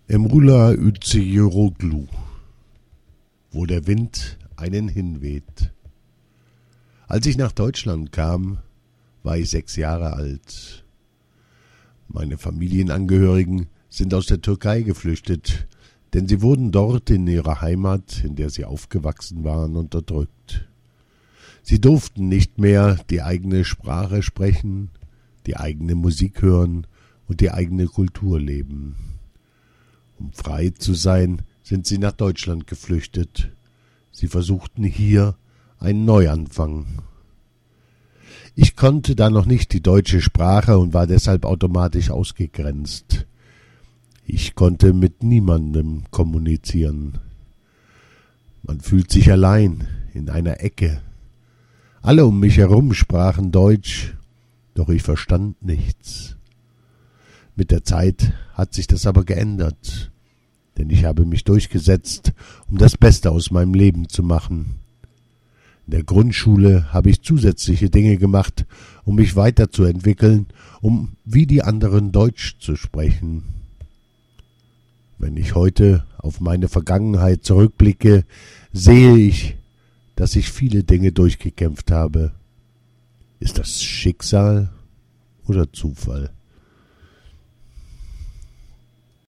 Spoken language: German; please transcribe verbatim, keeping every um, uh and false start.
Emrullah Üzeyiroglu, wo der Wind einen hinweht. Als ich nach Deutschland kam, war ich sechs Jahre alt. Meine Familienangehörigen sind aus der Türkei geflüchtet, denn sie wurden dort in ihrer Heimat, in der sie aufgewachsen waren, unterdrückt. Sie durften nicht mehr die eigene Sprache sprechen, die eigene Musik hören und die eigene Kultur leben. Um frei zu sein, sind sie nach Deutschland geflüchtet. Sie versuchten hier einen Neuanfang. Ich konnte da noch nicht die deutsche Sprache und war deshalb automatisch ausgegrenzt. Ich konnte mit niemandem kommunizieren. Man fühlt sich allein in einer Ecke. Alle um mich herum sprachen Deutsch, doch ich verstand nichts. Mit der Zeit hat sich das aber geändert, denn ich habe mich durchgesetzt, um das Beste aus meinem Leben zu machen. In der Grundschule habe ich zusätzliche Dinge gemacht, um mich weiterzuentwickeln, um wie die anderen Deutsch zu sprechen. Wenn ich heute auf meine Vergangenheit zurückblicke, sehe ich, dass ich viele Dinge durchgekämpft habe. Ist das Schicksal oder Zufall?